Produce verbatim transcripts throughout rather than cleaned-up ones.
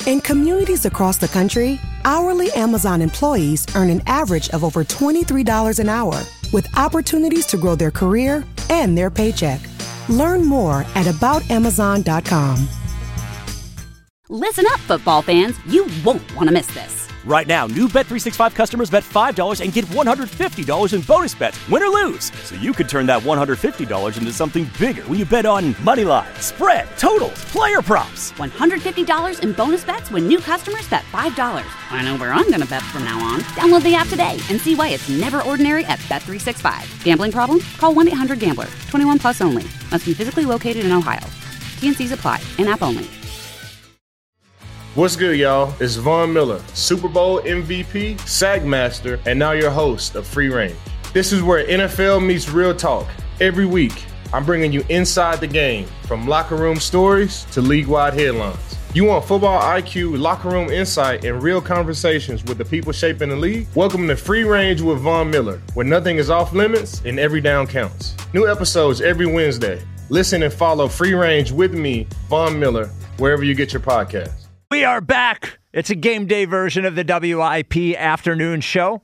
In communities across the country, hourly Amazon employees earn an average of over twenty-three dollars an hour, with opportunities to grow their career and their paycheck. Learn more at about amazon dot com. Listen up, football fans. You won't want to miss this. Right now, new Bet three sixty-five customers bet five dollars and get one hundred fifty dollars in bonus bets, win or lose. So you could turn that one hundred fifty dollars into something bigger when you bet on money line, spread, totals, player props. one hundred fifty dollars in bonus bets when new customers bet five dollars. I know where I'm going to bet from now on. Download the app today and see why it's never ordinary at Bet three sixty-five. Gambling problem? Call one eight hundred gambler. twenty-one plus only. Must be physically located in Ohio. T N Cs apply. In-app only. What's good, y'all? It's Von Miller, Super Bowl M V P, Sack Master, and now your host of Free Range. This is where N F L meets real talk. Every week, I'm bringing you inside the game, from locker room stories to league-wide headlines. You want football I Q, locker room insight, and real conversations with the people shaping the league? Welcome to Free Range with Von Miller, where nothing is off limits and every down counts. New episodes every Wednesday. Listen and follow Free Range with me, Von Miller, wherever you get your podcasts. We are back. It's a game day version of the W I P afternoon show.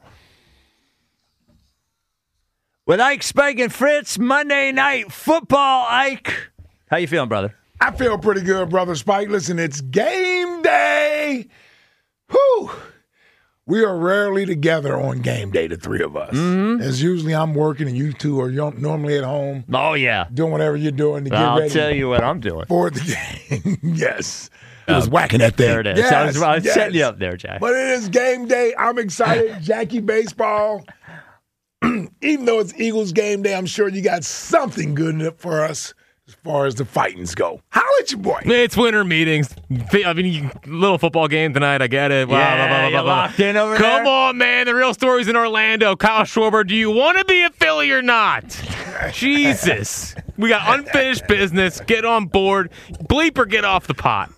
With Ike, Spike, and Fritz, Monday Night Football. Ike, how you feeling, brother? I feel pretty good, brother Spike. Listen, it's game day. Whew. We are rarely together on game day, the three of us. Mm-hmm. As usually I'm working and you two are normally at home. Oh, yeah. Doing whatever you're doing to get I'll ready. I'll tell you what I'm doing. For the game. Yes. I was whacking that thing. There it is. Yes, I was, I was yes. setting you up there, Jack. But it is game day. I'm excited. Jackie Baseball. Even though it's Eagles game day, I'm sure you got something good in it for us as far as the fightings go. Holla at your boy. It's winter meetings. I mean, you, little football game tonight. I get it. Blah, yeah, blah, blah, blah, you blah. locked in over Come there? Come on, man. The real story's in Orlando. Kyle Schwarber, do you want to be a Philly or not? Jesus. We got unfinished business. Get on board. Bleeper, get off the pot.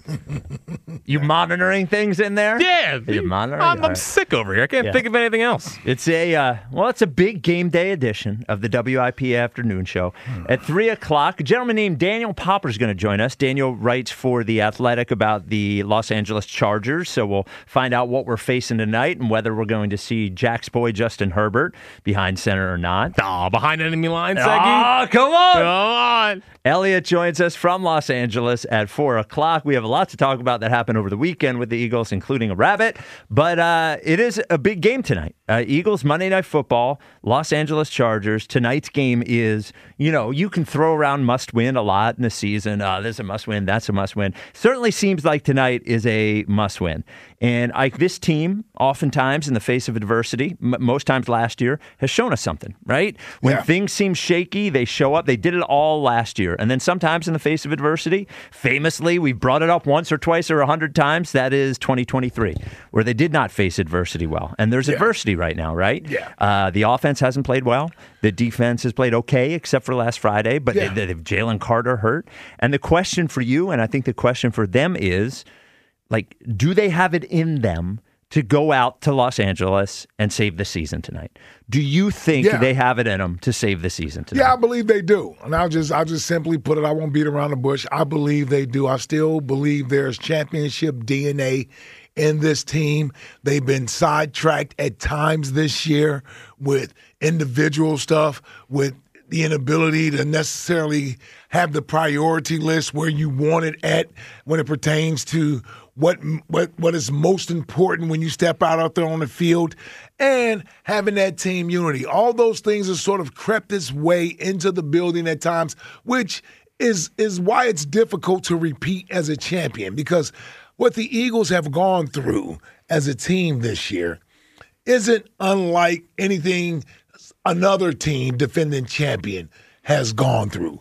You monitoring things in there? Yeah. Are you monitoring? I'm, I'm right. sick over here. I can't yeah. think of anything else. It's a, uh, well, it's a big game day edition of the W I P afternoon show. At three o'clock, a gentleman named Daniel Popper is going to join us. Daniel writes for The Athletic about the Los Angeles Chargers, so we'll find out what we're facing tonight and whether we're going to see Jack's boy Justin Herbert behind center or not. Oh, behind enemy lines, Seggy. Oh, come on. Come on. Elliot joins us from Los Angeles at four o'clock. We have a lot to talk about that happened over the weekend with the Eagles, including a rabbit. But uh, it is a big game tonight. Uh, Eagles, Monday Night Football, Los Angeles Chargers. Tonight's game is, you know, you can throw around must-win a lot in the season. Uh, this is a must-win, that's a must-win. Certainly seems like tonight is a must-win. And I, this team, oftentimes in the face of adversity, m- most times last year, has shown us something, right? When yeah. things seem shaky, they show up. They did it all last year. And then sometimes in the face of adversity, famously, we've brought it up once or twice or a hundred times. That is twenty twenty-three, where they did not face adversity well. And there's yeah. adversity right now, right? Yeah. Uh, the offense hasn't played well. The defense has played okay, except for last Friday. But yeah. they, they, Jalen Carter hurt. And the question for you, and I think the question for them is, like, do they have it in them to go out to Los Angeles and save the season tonight? Do you think yeah. they have it in them to save the season tonight? Yeah, I believe they do. And I'll just I'll just simply put it, I won't beat around the bush. I believe they do. I still believe there's championship D N A in this team. They've been sidetracked at times this year with individual stuff, with the inability to necessarily have the priority list where you want it at when it pertains to what what what is most important when you step out out there on the field, and having that team unity. All those things have sort of crept its way into the building at times, which is is why it's difficult to repeat as a champion, because what the Eagles have gone through as a team this year isn't unlike anything another team defending champion has gone through.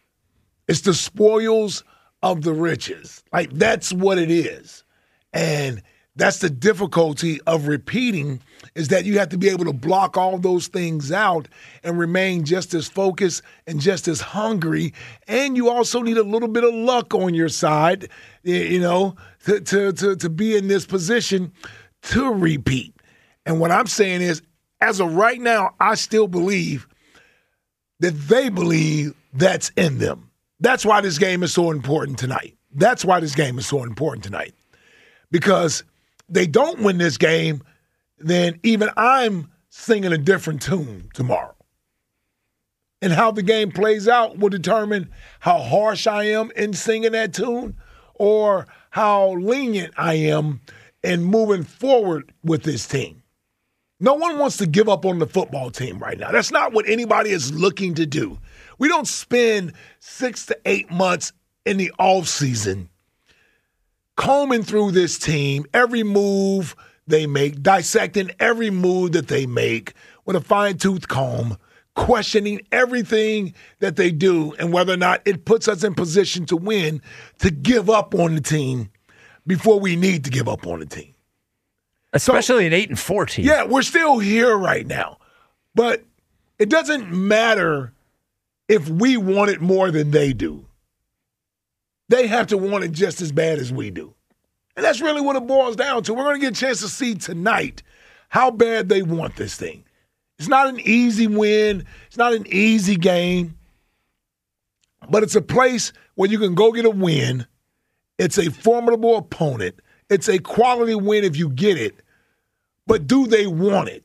It's the spoils of the riches. Like, that's what it is. And that's the difficulty of repeating, is that you have to be able to block all those things out and remain just as focused and just as hungry. And you also need a little bit of luck on your side, you know, to to to, to be in this position to repeat. And what I'm saying is, as of right now, I still believe that they believe that's in them. That's why this game is so important tonight. That's why this game is so important tonight. because they don't win this game, then even I'm singing a different tune tomorrow. And how the game plays out will determine how harsh I am in singing that tune or how lenient I am in moving forward with this team. No one wants to give up on the football team right now. That's not what anybody is looking to do. We don't spend six to eight months in the offseason combing through this team, every move they make, dissecting every move that they make with a fine-tooth comb, questioning everything that they do and whether or not it puts us in position to win, to give up on the team before we need to give up on the team. Especially so, an eight and four team. Yeah, we're still here right now. But it doesn't matter if we want it more than they do. They have to want it just as bad as we do. And that's really what it boils down to. We're going to get a chance to see tonight how bad they want this thing. It's not an easy win. It's not an easy game. But it's a place where you can go get a win. It's a formidable opponent. It's a quality win if you get it. But do they want it?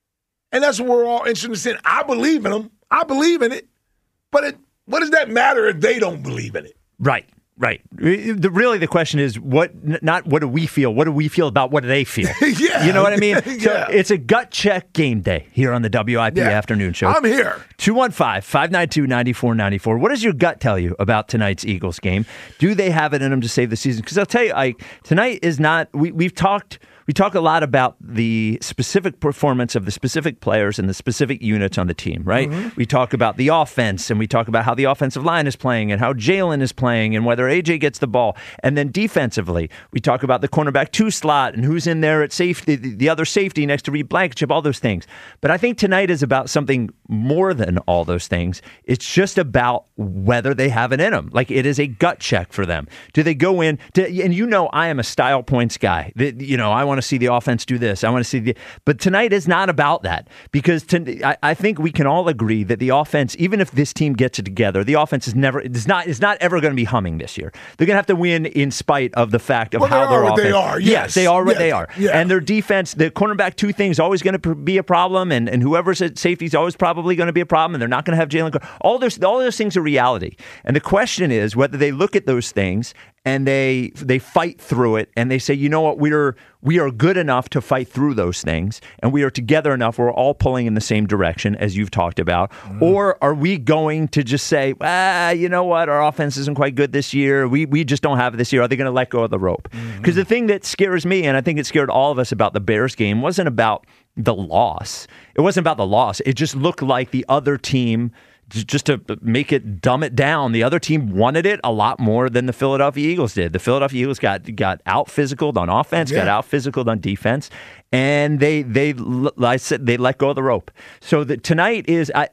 And that's what we're all interested in. I believe in them. I believe in it. But it, what does that matter if they don't believe in it? Right. Right. The, really, the question is, what? Not what do we feel? What do we feel about what do they feel? Yeah. You know what I mean? Yeah. So it's a gut check game day here on the W I P yeah. Afternoon Show. I'm here. two one five, five nine two, nine four nine four. What does your gut tell you about tonight's Eagles game? Do they have it in them to save the season? Because I'll tell you, I, tonight is not, we, we've talked... We talk a lot about the specific performance of the specific players and the specific units on the team, right? Mm-hmm. We talk about the offense, and we talk about how the offensive line is playing and how Jalen is playing and whether A J gets the ball. And then defensively, we talk about the cornerback two slot and who's in there at safety, the other safety next to Reed Blankenship, all those things. But I think tonight is about something more than all those things. It's just about whether they have it in them. Like, it is a gut check for them. Do they go in? To, and you know I am a style points guy. The, you know, I want to see the offense do this. I want to see the, but tonight is not about that, because to, I, I think we can all agree that the offense, even if this team gets it together, the offense is never, is not, is not ever going to be humming this year. They're going to have to win in spite of the fact of well, how their offense. They are. Yes. yes, they are what yes. they are. Yeah. And their defense, the cornerback two thing is always going to be a problem, and, and whoever's at safety is always probably going to be a problem, and they're not going to have Jalen. All those, all those things are reality. And the question is whether they look at those things and they they fight through it, and they say, you know what, we're we are good enough to fight through those things, and we are together enough, we're all pulling in the same direction, as you've talked about. Mm. Or are we going to just say, ah, you know what, our offense isn't quite good this year, we we just don't have it this year, are they going to let go of the rope? Because mm-hmm. the thing that scares me, and I think it scared all of us about the Bears game, wasn't about the loss. It wasn't about the loss. It just looked like the other team, just to make it, dumb it down, the other team wanted it a lot more than the Philadelphia Eagles did. The Philadelphia Eagles got got out physicaled on offense, yeah. got out physicaled on defense, and they they I said they let go of the rope. So that tonight is I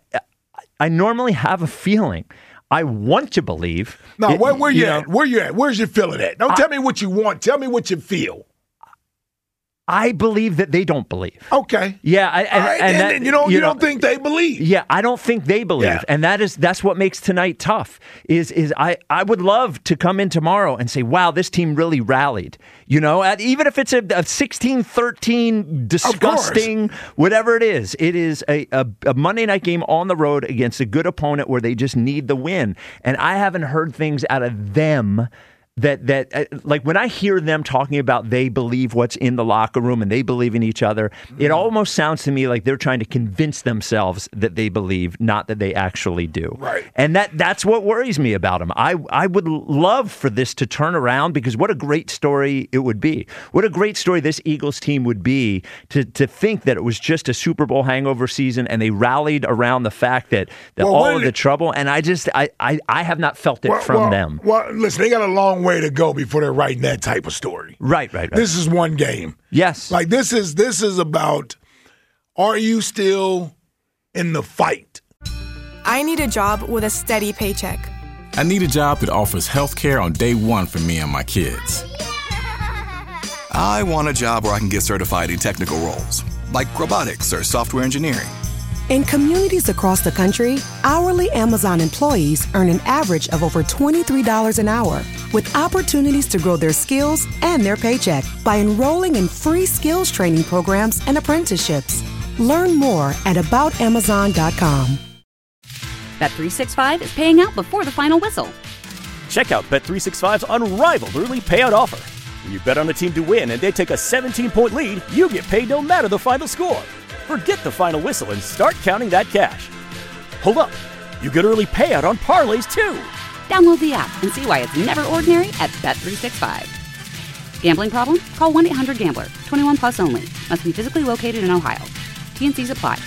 I normally have a feeling. I want to believe. No, it, where, where you, you at? know, Where you at? Where's your feeling at? Don't I, tell me what you want. Tell me what you feel. I believe that they don't believe. Okay. Yeah, I, and, right, and, and, that, and you don't you, you know, don't think they believe. Yeah, I don't think they believe, yeah. and that is that's what makes tonight tough. Is is I, I would love to come in tomorrow and say, wow, this team really rallied. You know, even if it's a, a sixteen thirteen disgusting, whatever it is, it is a, a, a Monday night game on the road against a good opponent where they just need the win. And I haven't heard things out of them that that uh, like when I hear them talking about they believe what's in the locker room and they believe in each other, mm-hmm. it almost sounds to me like they're trying to convince themselves that they believe, not that they actually do. Right. And that that's what worries me about them. I, I would love for this to turn around, because what a great story it would be. What a great story this Eagles team would be to to think that it was just a Super Bowl hangover season and they rallied around the fact that, that well, all of the it, trouble, and I just I, I, I have not felt it well, from well, them. Well, listen, they got a long way to go before they're writing that type of story. Right, right, right. This is one game. Yes. Like this is this is about, are you still in the fight? I need a job with a steady paycheck. I need a job that offers health care on day one for me and my kids. I want a job where I can get certified in technical roles, like robotics or software engineering. In communities across the country, hourly Amazon employees earn an average of over twenty-three dollars an hour, with opportunities to grow their skills and their paycheck by enrolling in free skills training programs and apprenticeships. Learn more at about amazon dot com. Bet three sixty-five is paying out before the final whistle. Check out Bet three sixty-five's unrivaled early payout offer. When you bet on a team to win and they take a seventeen-point lead, you get paid no matter the final score. Forget the final whistle and start counting that cash. Hold up. You get early payout on parlays, too. Download the app and see why it's never ordinary at Bet three sixty-five. Gambling problem? Call one eight hundred gambler. twenty-one plus only. Must be physically located in Ohio. T N Cs apply.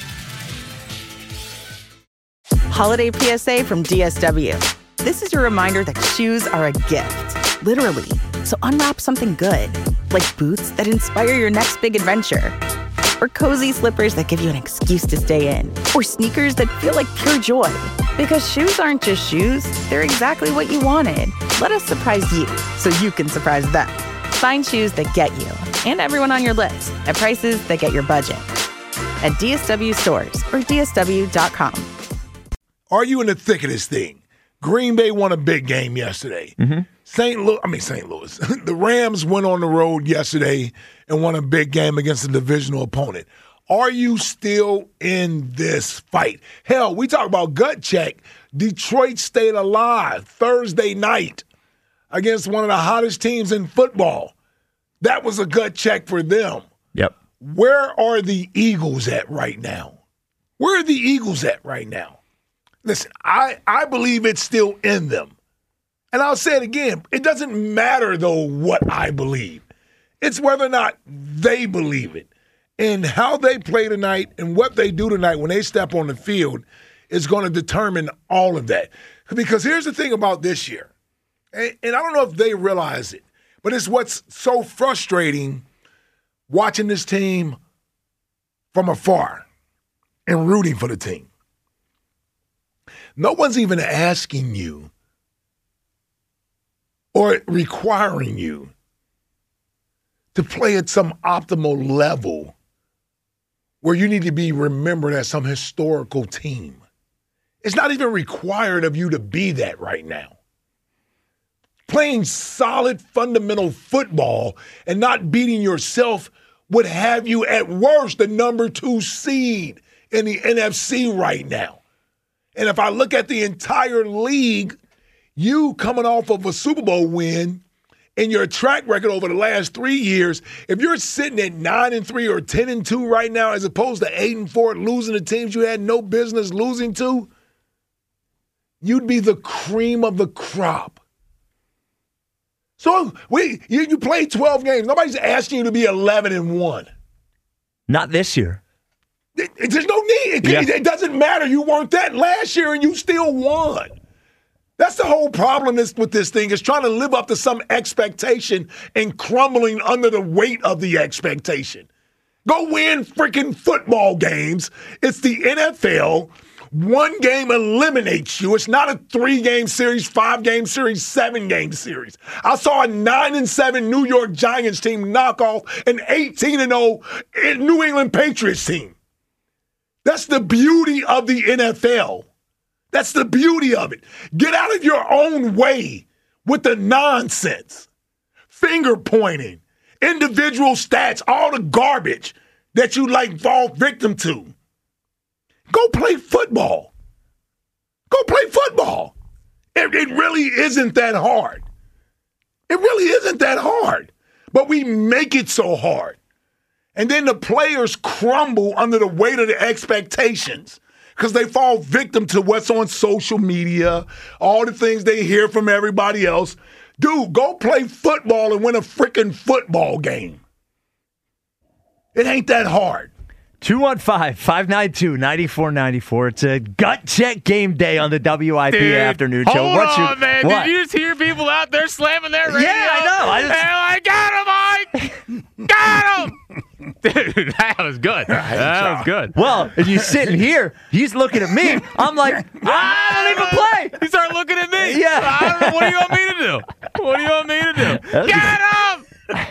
Holiday P S A from D S W. This is your reminder that shoes are a gift. Literally. So unwrap something good. Like boots that inspire your next big adventure. Or cozy slippers that give you an excuse to stay in. Or sneakers that feel like pure joy. Because shoes aren't just shoes, they're exactly what you wanted. Let us surprise you so you can surprise them. Find shoes that get you and everyone on your list at prices that get your budget. At D S W stores or D S W dot com. Are you in the thick of this thing? Green Bay won a big game yesterday. Mm-hmm. Saint Louis, I mean Saint Louis. The Rams went on the road yesterday and won a big game against a divisional opponent. Are you still in this fight? Hell, we talk about gut check. Detroit stayed alive Thursday night against one of the hottest teams in football. That was a gut check for them. Yep. Where are the Eagles at right now? Where are the Eagles at right now? Listen, I, I believe it's still in them. And I'll say it again. It doesn't matter, though, what I believe. It's whether or not they believe it. And how they play tonight and what they do tonight when they step on the field is going to determine all of that. Because here's the thing about this year. And, and I don't know if they realize it, but it's what's so frustrating watching this team from afar and rooting for the team. No one's even asking you or requiring you to play at some optimal level where you need to be remembered as some historical team. It's not even required of you to be that right now. Playing solid fundamental football and not beating yourself would have you at worst the number two seed in the N F C right now. And if I look at the entire league, you coming off of a Super Bowl win and your track record over the last three years, if you're sitting at nine and three or ten and two right now, as opposed to eight and four, losing to teams you had no business losing to, you'd be the cream of the crop. So we you, you played twelve games. Nobody's asking you to be eleven and one. Not this year. It, it, there's no need. It, yeah. it, it doesn't matter. You weren't that last year and you still won. That's the whole problem is, with this thing is trying to live up to some expectation and crumbling under the weight of the expectation. Go win freaking football games. It's the N F L. One game eliminates you. It's not a three-game series, five-game series, seven-game series. I saw a nine and seven New York Giants team knock off an eighteen and oh New England Patriots team. That's the beauty of the N F L. That's the beauty of it. Get out of your own way with the nonsense. Finger pointing, individual stats, all the garbage that you like fall victim to. Go play football. Go play football. It, it really isn't that hard. It really isn't that hard. But we make it so hard. And then the players crumble under the weight of the expectations because they fall victim to what's on social media, all the things they hear from everybody else. Dude, go play football and win a freaking football game. It ain't that hard. two one five, five nine two, nine four nine four. It's a gut check game day on the W I P Dude, afternoon show. Hold What's on, your, man. what? Did you just hear people out there slamming their radio? Yeah, I know. I just... They're like, got him, Mike! Got him! Dude, that was good. That was good. Well, if you're sitting here, he's looking at me. I'm like, I don't even play. He started looking at me. Yeah. I don't know. What do you want me to do? What do you want me to do? That's Get him!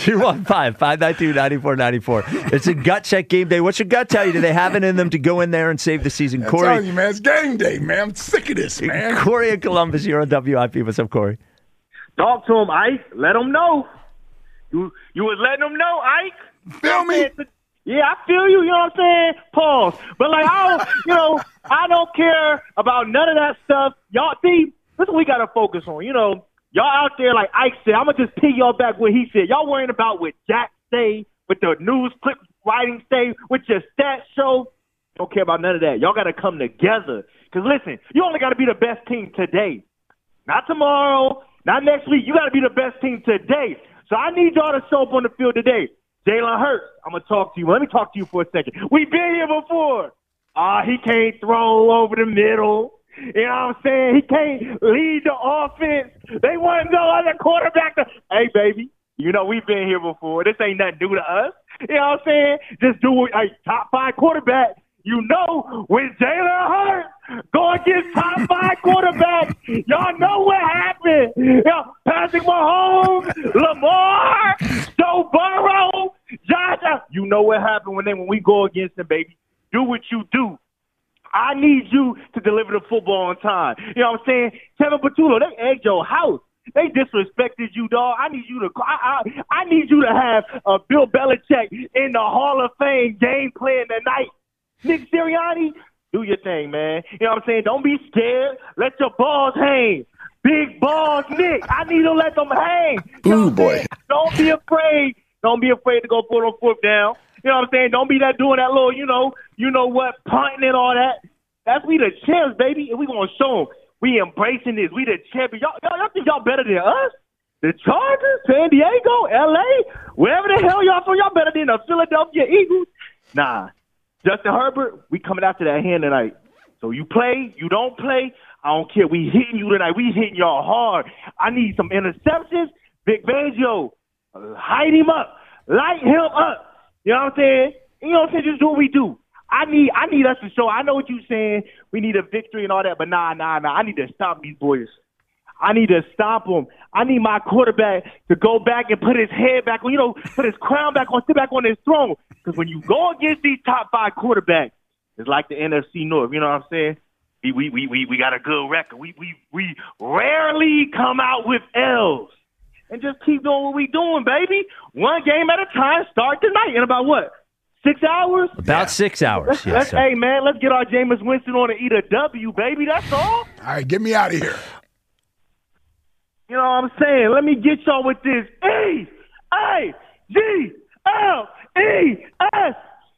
two one five, five nine two, nine four nine four. It's a gut check game day. What's your gut tell you? Do they have it in them to go in there and save the season? I'm Corey, telling you, man, it's game day, man. I'm sick of this, man. Corey in Columbus, you're on W I P. What's up, Corey? Talk to him, Ike. Let him know. You you was letting him know, Ike. Feel me? Yeah, I feel you. You know what I'm saying? Pause. But like, I don't, you know, I don't care about none of that stuff. Y'all see, this is what we gotta focus on. You know, y'all out there like Ike said. I'm gonna just pig y'all back what he said. Y'all worrying about what Jack say, with the news clip writing say, with your stats show. Don't care about none of that. Y'all gotta come together. Cause listen, you only gotta be the best team today, not tomorrow, not next week. You gotta be the best team today. So I need y'all to show up on the field today. Jalen Hurts, I'm going to talk to you. Let me talk to you for a second. We've been here before. Ah, uh, he can't throw over the middle. You know what I'm saying? He can't lead the offense. They want no other quarterback to – hey, baby, you know we've been here before. This ain't nothing new to us. You know what I'm saying? Just do it. Hey, top five quarterback. You know when Jalen Hurts go against top five quarterbacks, y'all know what happened. You know, Patrick Mahomes, Lamar, Joe Burrow, Josh. You know what happened when they when we go against them, baby. Do what you do. I need you to deliver the football on time. You know what I'm saying? Kevin Patullo, they egged your house. They disrespected you, dog. I need you to I, I, I need you to have uh, Bill Belichick in the Hall of Fame game plan tonight. Nick Sirianni, do your thing, man. You know what I'm saying? Don't be scared. Let your balls hang. Big balls, Nick. I need to let them hang. You know Ooh, boy. Saying? Don't be afraid. Don't be afraid to go put on foot down. You know what I'm saying? Don't be that doing that little, you know, you know what, punting and all that. That's we the champs, baby, and we gonna show them. We embracing this. We the champions. Y'all, y'all, y'all think y'all better than us? The Chargers, San Diego, L A, wherever the hell y'all from, y'all better than the Philadelphia Eagles. Nah. Justin Herbert, we coming after that hand tonight. So you play, you don't play, I don't care. We hitting you tonight. We hitting y'all hard. I need some interceptions. Vic Fangio, hide him up. Light him up. You know what I'm saying? You know what I'm saying? Just do what we do. I need I need us to show. I know what you're saying. We need a victory and all that, but nah, nah, nah. I need to stop these boys. I need to stop them. I need my quarterback to go back and put his head back on, you know, put his crown back on, sit back on his throne. Because when you go against these top five quarterbacks, it's like the N F C North. You know what I'm saying? We we we we, we got a good record. We we we rarely come out with L's. And just keep doing what we doing, baby. One game at a time. Start tonight in about what? Six hours? About yeah. six hours. Let's, yes, let's, sir. hey, man, let's get our Jameis Winston on and eat a W, baby. That's all. All right, get me out of here. You know what I'm saying? Let me get y'all with this. E A G L E S.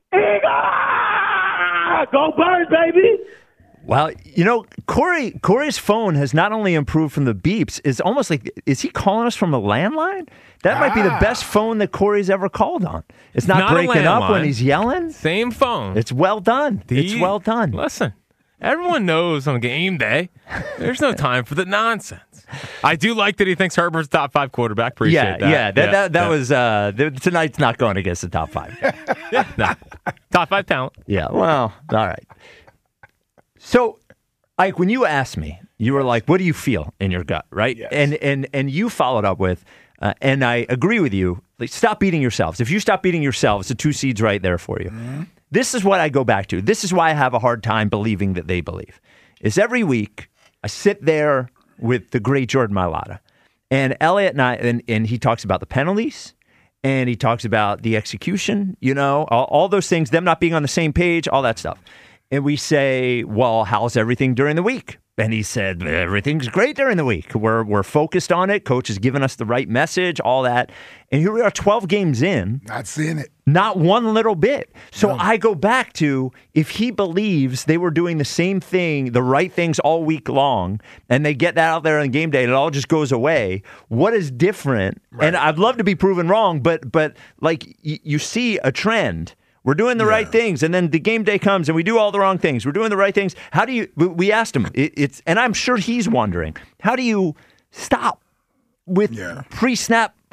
Eagles! Go Birds, baby! Well, you know, Corey Corey's phone has not only improved from the beeps, it's almost like, is he calling us from a landline? That ah. might be the best phone that Corey's ever called on. It's not, not breaking up when he's yelling. Same phone. It's well done. The, it's well done. Listen, everyone knows on game day, there's no time for the nonsense. I do like that he thinks Herbert's top five quarterback. Appreciate yeah, that. Yeah, that, yeah, that, that yeah. was, uh, the, tonight's not going against the top five. yeah, no. Top five talent. Yeah, well, all right. So, Ike, when you asked me, you were like, what do you feel in your gut, right? Yes. And and and you followed up with, uh, and I agree with you, like, stop beating yourselves. If you stop beating yourselves, the two seeds right there for you. Mm-hmm. This is what I go back to. This is why I have a hard time believing that they believe. Is every week I sit there with the great Jordan Mailata, and Elliot and I, and, and he talks about the penalties, and he talks about the execution, you know, all, all those things, them not being on the same page, all that stuff. And we say, well, how's everything during the week? And he said, everything's great during the week. We're we're focused on it. Coach has given us the right message, all that. And here we are twelve games in. Not seeing it. Not one little bit. So no. I go back to, if he believes they were doing the same thing, the right things all week long, and they get that out there on game day and it all just goes away, what is different? Right. And I'd love to be proven wrong, but but like y- you see a trend. We're doing the yeah. right things, and then the game day comes, and we do all the wrong things. We're doing the right things. How do you? We asked him. It, it's, and I'm sure he's wondering, how do you stop with yeah. pre-snap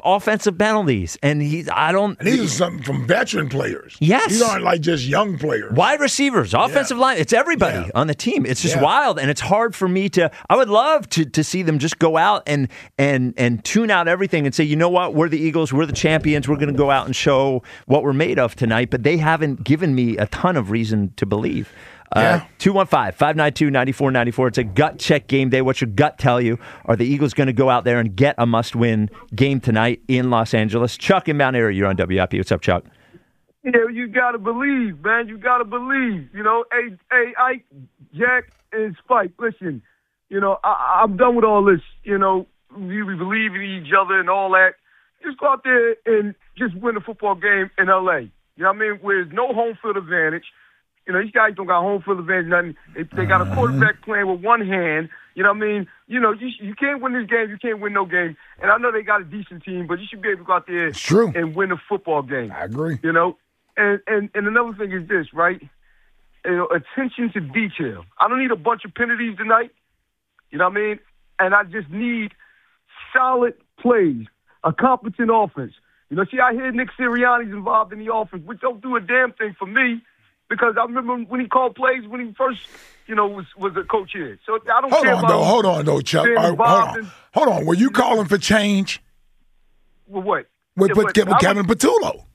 offensive penalties, and he's I don't. And these are something from veteran players. Yes, these aren't like just young players. Wide receivers, offensive yeah. line. It's everybody yeah. on the team. It's just yeah. wild, and it's hard for me to. I would love to to see them just go out and and and tune out everything and say, you know what, we're the Eagles, we're the champions, we're going to go out and show what we're made of tonight. But they haven't given me a ton of reason to believe. Uh, two one five, five nine two, nine four nine four. It's a gut check game day. What's your gut tell you? Are the Eagles going to go out there and get a must-win game tonight in Los Angeles? Chuck in Mount Airy, you're on W I P. What's up, Chuck? Yeah, you got to believe, man. You got to believe. You know, hey, hey, Ike, Jack, and Spike, listen, you know, I, I'm done with all this. You know, we, we believe in each other and all that. Just go out there and just win a football game in L A. You know what I mean? Where there's no home field advantage. You know, these guys don't got home field advantage, nothing. They, they got a quarterback playing with one hand. You know what I mean? You know, you you can't win this game. You can't win no game. And I know they got a decent team, but you should be able to go out there it's true. and win a football game. I agree. You know? And, and, and another thing is this, right? You know, attention to detail. I don't need a bunch of penalties tonight. You know what I mean? And I just need solid plays, a competent offense. You know, see, I hear Nick Sirianni's involved in the offense, which don't do a damn thing for me. Because I remember when he called plays when he first, you know, was was a coach here. So I don't hold care on, about though. Hold on, though, Chuck. All right, hold on. in, hold on. Were you calling for change? With what? With, yeah, with, but with Kevin was, Patullo.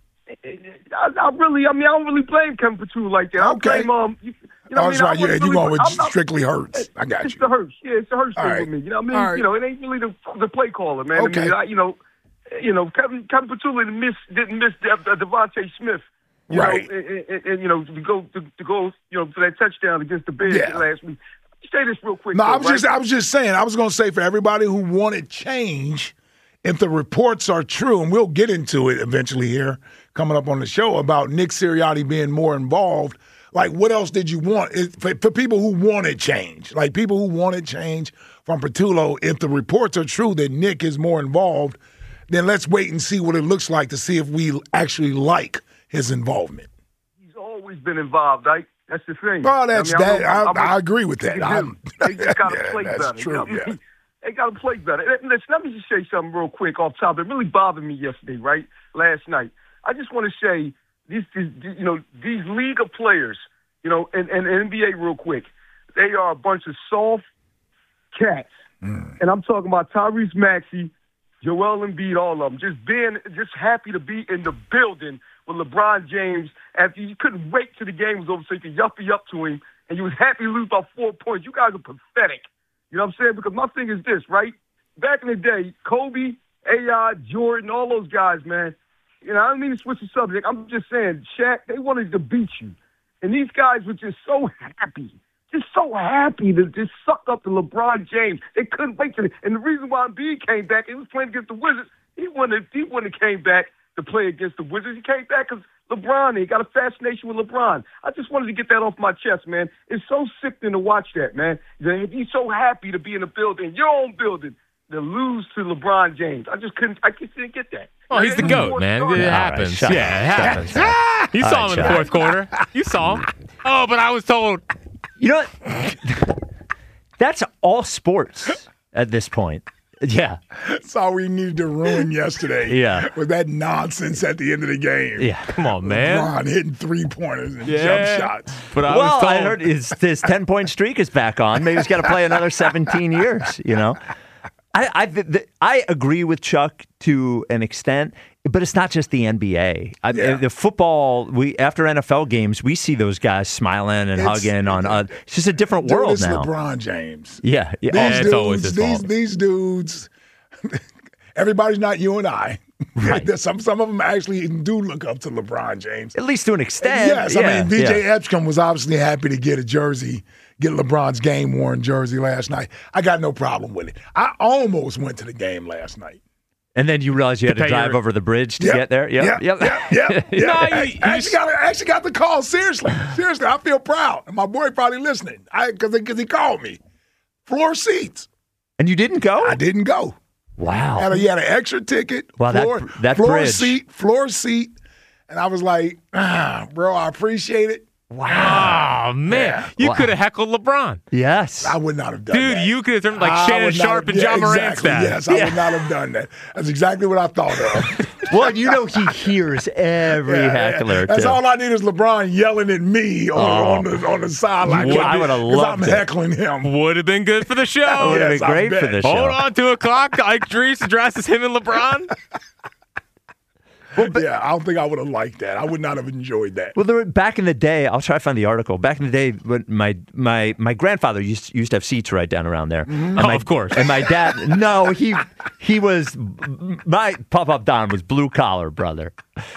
I, I really, I mean, I don't really blame Kevin Patullo like that. Okay. I blame, um, you, you know oh, what that's I mean? right. Yeah, really, you going with not, strictly Hurts. I got it's you. the Hurts. Yeah, it's the Hurts All thing right. with me. You know what I mean? All right. You know, it ain't really the the play caller, man. Okay. I mean, I, you know, you know, Kevin Kevin Patullo didn't miss didn't miss De- De- Devontae Smith. You right. know, and, and, and, you know, to go to, to go, you know, for that touchdown against the Bears Yeah. last week. Say this real quick. No, though, I was right? just I was just saying, I was going to say for everybody who wanted change, if the reports are true, and we'll get into it eventually here coming up on the show about Nick Sirianni being more involved, like what else did you want? It, for, for people who wanted change, like people who wanted change from Patullo, if the reports are true that Nick is more involved, then let's wait and see what it looks like to see if we actually like his involvement. He's always been involved, right? That's the thing. Well, that's I mean, that. I, I'm, I'm, I agree with that. They just got to yeah, play that's better. True, you know what I yeah. mean? They got to play better. Listen, let me just say something real quick off top. It really bothered me yesterday, right? Last night. I just want to say these, these, you know, these league of players, you know, and, and N B A real quick. They are a bunch of soft cats, mm. and I'm talking about Tyrese Maxey, Joel Embiid, all of them, just being just happy to be in the building with LeBron James after you couldn't wait till the game was over so you could yuppie up to him, and you was happy to lose by four points. You guys are pathetic. You know what I'm saying? Because my thing is this, right? Back in the day, Kobe, A I, Jordan, all those guys, man, you know, I don't mean to switch the subject. I'm just saying, Shaq, they wanted to beat you. And these guys were just so happy. Just so happy to just suck up to LeBron James. They couldn't wait to. And the reason why Embiid came back, he was playing against the Wizards. He wouldn't have, he wouldn't have came back to play against the Wizards. He came back because LeBron, he got a fascination with LeBron. I just wanted to get that off my chest, man. It's so sickening to watch that, man. If you're so happy to be in a building, your own building, to lose to LeBron James. I just couldn't, I just didn't get that. Oh, he's the GOAT, man. It happens. Right, yeah, it happens. You saw him in the fourth quarter. You saw him. Oh, but I was told. You know what? That's all sports at this point. Yeah. That's all we needed to ruin yesterday. Yeah. With that nonsense at the end of the game. Yeah. Come on, man. LeBron hitting three-pointers and yeah. jump shots. But I well, was told. I heard his, his ten-point streak is back on. Maybe he's got to play another seventeen years, you know? I I, the, I agree with Chuck to an extent, but it's not just the N B A. I, Yeah. The football, we after N F L games, we see those guys smiling and It's- hugging on. Uh, it's just a different Dude, world it's now. LeBron James. Yeah, yeah. These Oh, it's dudes, always his these, fault. these dudes, everybody's not you and I. Right. There's some some of them actually do look up to LeBron James. At least to an extent. Yes, yeah, I mean, V J yeah. Epscomb was obviously happy to get a jersey, get LeBron's game-worn jersey last night. I got no problem with it. I almost went to the game last night. And then you realize you had to, pay drive your- over the bridge to Yep, get there? Yep, yep, yep. yep, yep, yep. No, I, you- you I actually, just- got, I actually got the call. Seriously. Seriously, I feel proud. And my boy probably listening because he called me. Floor seats. And you didn't go? I didn't go. Wow. Had a, he had an extra ticket. Wow, that- floor, that floor bridge. seat, floor seat. And I was like, ah, bro, I appreciate it. Wow. Oh, man. Yeah. You Wow. could have heckled LeBron. Yes. I would not have done Dude, that. you could have turned like I Shannon would not Sharp have- and yeah, John Morant's exactly. dad. Yes, I Yeah. would not have done that. That's exactly what I thought of. Well, you know he hears every Yeah, heckler. yeah. That's too. all I need is LeBron yelling at me on, Oh. on the on the sideline. Well, I would have because I'm loved it. heckling him. Would have been good for the show. Would have Yes, been I great for bet. the show. Hold on to a clock. Ike Dries addresses him and LeBron. Well, yeah, I don't think I would have liked that. I would not have enjoyed that. Well, there were, back in the day, I'll try to find the article. Back in the day, when my my my grandfather used used to have seats right down around there. Mm-hmm. And Oh, my, of course. And my dad, no, he he was my Pop Up Don was blue collar brother.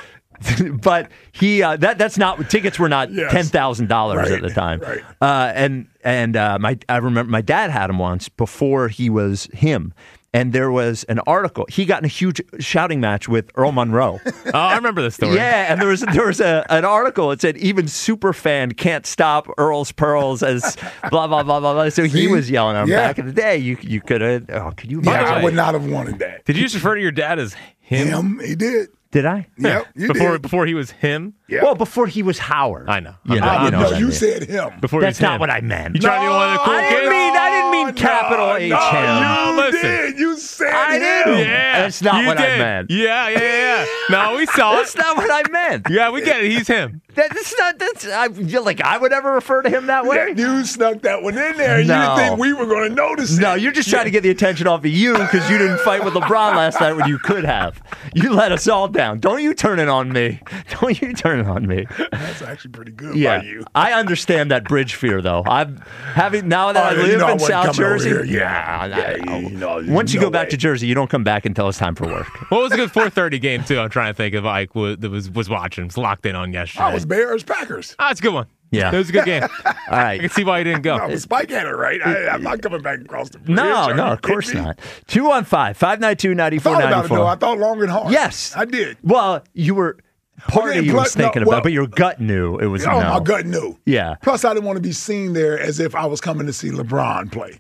But he uh, that that's not tickets were not Yes. ten thousand dollars Right, at the time. right. Uh, and and uh, my I remember my dad had him once before he was him. And there was an article. He got in a huge shouting match with Earl Monroe. Oh, I remember this story. Yeah, and there was there was a, an article. It said even super fan can't stop Earl's pearls as blah blah blah blah blah. So he See? was yelling at him Yeah. back in the day. You you could have. Oh, could you? Yeah, imagine? I would not have wanted that. Did you just refer to your dad as him? Him, he did. Did I? Yep, you before did. before he was him? Yep. Well, before he was Howard. I know. You know, Ah, you know no, what I you mean. said him. Before That's he was not him. what I meant. You trying to be one of the cool I kids? didn't mean I didn't mean capital no, H no, M. You Listen. did. You said I him. didn't. Yeah, That's not you what I did. meant. Yeah, yeah, yeah. yeah. No, we saw That's it. not what I meant. Yeah, we get it. He's him. That, that's not. That's I, you're like I would ever refer to him that way. Yeah, you snuck that one in there. You No. didn't think we were going to notice it. No, you're just trying to get the attention off of you because you didn't fight with LeBron last night when you could have. You let us all down. Don't you turn it on me. Don't you turn it on me. That's actually pretty good Yeah, by you. I understand that bridge fear though. I'm having now that Oh, I you live know I in wasn't South coming over Jersey. here. Yeah, nah, yeah, I- you know, once you no go back way. to Jersey, you don't come back until it's time for work. What was a good four thirty game too? I'm trying to think of Ike was was, was watching. Was locked in on yesterday. I was Bears Packers. Ah, it's a good one. Yeah. It was a good game. All I can right. see why you didn't go. No, Spike had it right. I, I'm not coming back across the bridge. No, Are no, you of course kidding me? not. two one five, five nine two, nine four Thought nine about it though. four. I thought long and hard. Yes. I did. Well, you were part Okay, of you plus- was thinking no, about well- it, but your gut knew it was Oh, no. my gut knew. Yeah. Plus, I didn't want to be seen there as if I was coming to see LeBron play.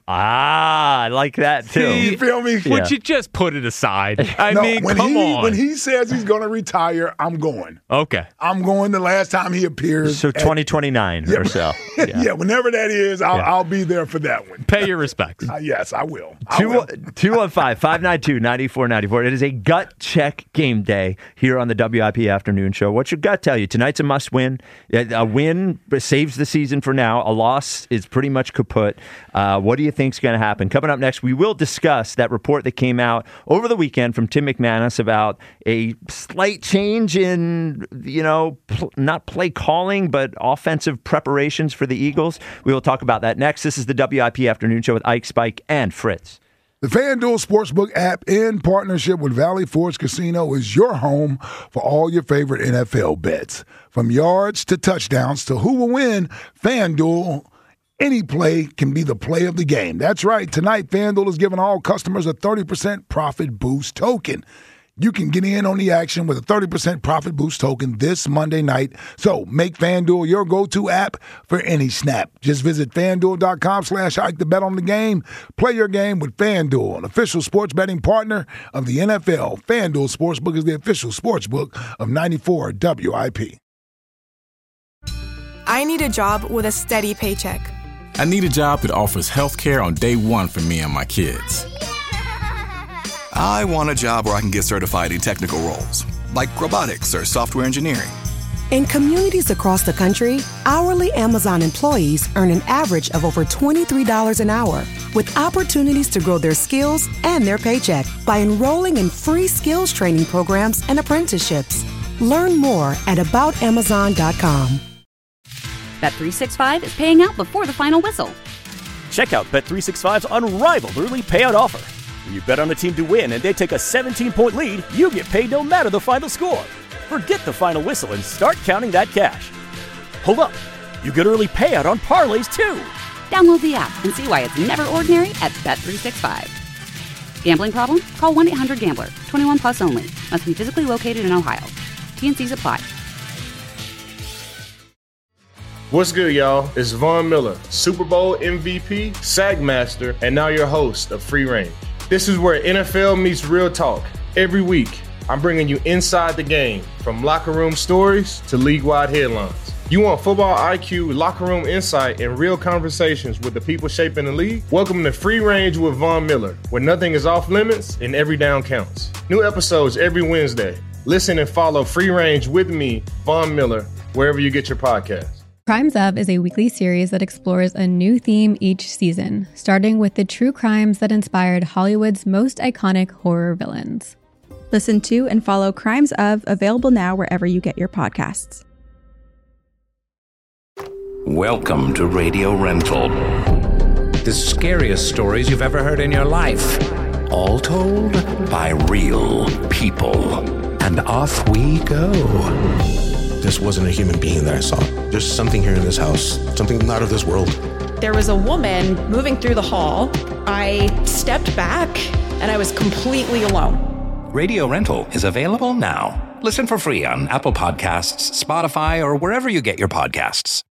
Ah, I like that too. See, You feel me? Yeah. Would you just put it aside? I No, mean, when come he on. when he says he's going to retire, I'm going. okay. I'm going the last time he appears. So at- twenty twenty-nine or so. yeah. whenever that is, I'll, Yeah. I'll be there for that one. Pay your respects. Uh, yes, I will. I Two will. two one five five nine two ninety four ninety four. It is a gut check game day here on the W I P Afternoon Show. What's your gut tell you? Tonight's a must win. A win saves the season for now. A loss is pretty much kaput. Uh, what do you think's going to happen? Coming up next, we will discuss that report that came out over the weekend from Tim McManus about a slight change in, you know, pl- not play calling, but offensive preparations for the Eagles. We will talk about that next. This is the W I P Afternoon Show with Ike, Spike, and Fritz. The FanDuel Sportsbook app, in partnership with Valley Forge Casino, is your home for all your favorite N F L bets. From yards to touchdowns to who will win, FanDuel, any play can be the play of the game. That's right. Tonight, FanDuel is giving all customers a thirty percent profit boost token. You can get in on the action with a thirty percent profit boost token this Monday night. So make FanDuel your go-to app for any snap. Just visit FanDuel.com slash hike to bet on the game. Play your game with FanDuel, an official sports betting partner of the N F L. FanDuel Sportsbook is the official sportsbook of ninety-four W I P. I need a job with a steady paycheck. I need a job that offers health care on day one for me and my kids. I want a job where I can get certified in technical roles, like robotics or software engineering. In communities across the country, hourly Amazon employees earn an average of over twenty-three dollars an hour, with opportunities to grow their skills and their paycheck by enrolling in free skills training programs and apprenticeships. Learn more at about amazon dot com. Bet three sixty-five is paying out before the final whistle. Check out Bet three sixty-five's unrivaled early payout offer. When you bet on a team to win and they take a seventeen-point lead, you get paid no matter the final score. Forget the final whistle and start counting that cash. Hold up. You get early payout on parlays, too. Download the app and see why it's never ordinary at Bet three sixty-five. Gambling problem? Call one eight hundred gambler. twenty-one plus only. Must be physically located in Ohio. T N Cs apply. What's good, y'all? It's Von Miller, Super Bowl M V P, SAG Master, and now your host of Free Range. This is where N F L meets real talk. Every week, I'm bringing you inside the game, from locker room stories to league-wide headlines. You want football I Q, locker room insight, and real conversations with the people shaping the league? Welcome to Free Range with Von Miller, where nothing is off limits and every down counts. New episodes every Wednesday. Listen and follow Free Range with me, Von Miller, wherever you get your podcasts. Crimes Of is a weekly series that explores a new theme each season, starting with the true crimes that inspired Hollywood's most iconic horror villains. Listen to and follow Crimes Of, available now wherever you get your podcasts. Welcome to Radio Rental. The scariest stories you've ever heard in your life. All told by real people. And off we go. This wasn't a human being that I saw. There's something here in this house. Something not of this world. There was a woman moving through the hall. I stepped back and I was completely alone. Radio Rental is available now. Listen for free on Apple Podcasts, Spotify, or wherever you get your podcasts.